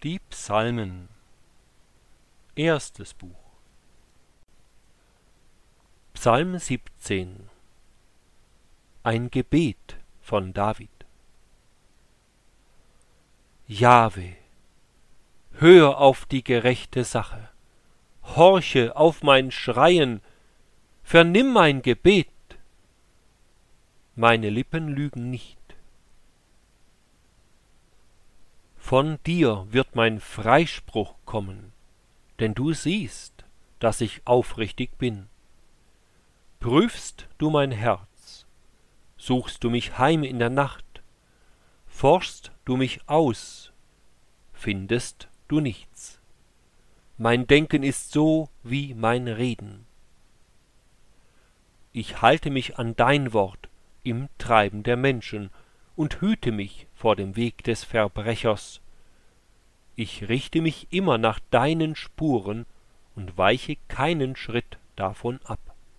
Die Psalmen. Erstes Buch. Psalm 17. Ein Gebet von David. Jahwe, hör auf die gerechte Sache, horche auf mein Schreien, vernimm mein Gebet. Meine Lippen lügen nicht. Von dir wird mein Freispruch kommen, denn du siehst, dass ich aufrichtig bin. Prüfst du mein Herz, suchst du mich heim in der Nacht, forschst du mich aus, findest du nichts. Mein Denken ist so wie mein Reden. Ich halte mich an dein Wort im Treiben der Menschen und hüte mich vor dem Weg des Verbrechers. Ich richte mich immer nach deinen Spuren und weiche keinen Schritt davon ab.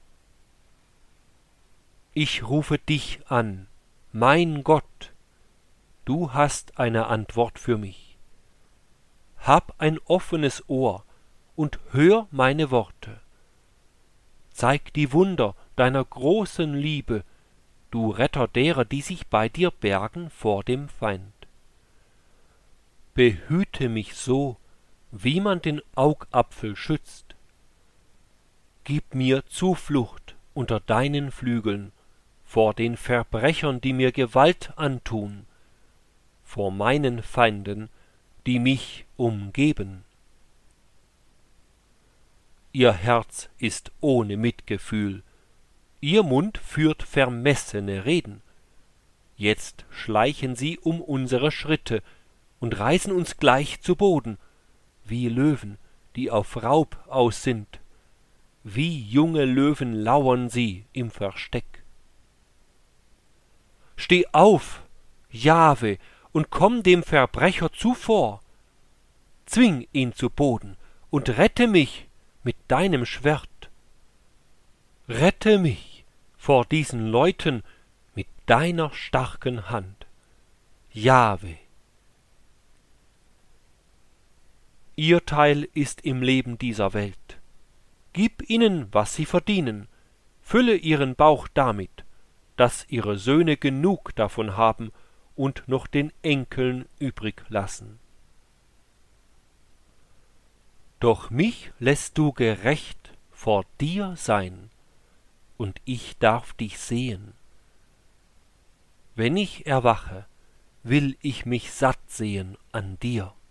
Ich rufe dich an, mein Gott, du hast eine Antwort für mich. Hab ein offenes Ohr und hör meine Worte. Zeig die Wunder deiner großen Liebe, du Retter derer, die sich bei dir bergen vor dem Feind. Behüte mich so, wie man den Augapfel schützt. Gib mir Zuflucht unter deinen Flügeln, vor den Verbrechern, die mir Gewalt antun, vor meinen Feinden, die mich umgeben. Ihr Herz ist ohne Mitgefühl, ihr Mund führt vermessene Reden. Jetzt schleichen sie um unsere Schritte und reißen uns gleich zu Boden, wie Löwen, die auf Raub aus sind. Wie junge Löwen lauern sie im Versteck. Steh auf, Jahwe, und komm dem Verbrecher zuvor. Zwing ihn zu Boden und rette mich mit deinem Schwert. Rette mich vor diesen Leuten mit deiner starken Hand. Jahwe. Ihr Teil ist im Leben dieser Welt. Gib ihnen, was sie verdienen, fülle ihren Bauch damit, dass ihre Söhne genug davon haben und noch den Enkeln übrig lassen. Doch mich lässt du gerecht vor dir sein, und ich darf dich sehen. Wenn ich erwache, will ich mich satt sehen an dir.